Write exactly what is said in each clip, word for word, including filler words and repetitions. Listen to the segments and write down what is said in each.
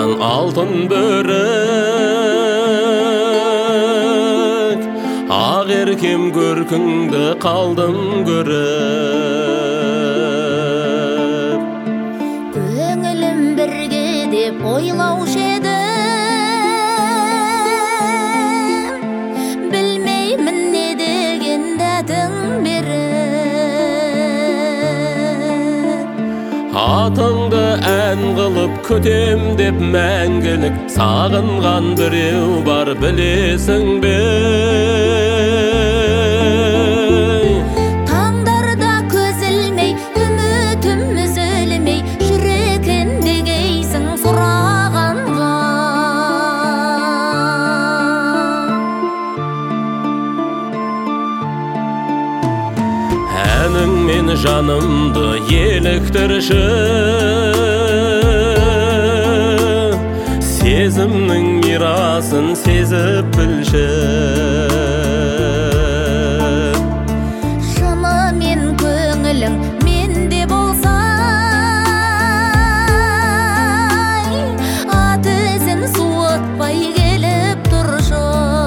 Алтын алтын бөрік, ақ еркем көркіңді қалдым көріп. Көңілім бірге деп ойлаушы едім, білмеймін не деген дәтің беріп. Атыңды ән қылып көтем деп мәңгілік, сағынған біреу бар білесің бе? Таңдарда көз ілмей, үмітім үзілмей, жүрегінде кейсің сұрағанға. Әнің мен жанымды еліктірші, сезімнің мирасын сезіп білші. Шынымен көңілің менде болса, ат ізін суытпай келіп тұршы.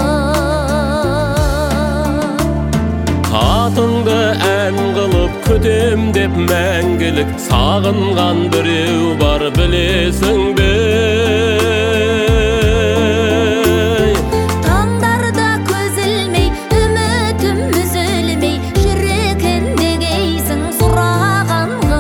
Атыңды ән қылып көтем деп мәңгілік, сағынған біреу бар білесің бе? Таңдарда көз ілмей, үмітім үзілмей, жүрегінде кейсің сұрағанға.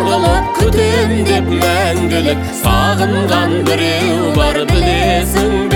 Күтем деп мәңгілік, сағынған біреу бар білесің бе?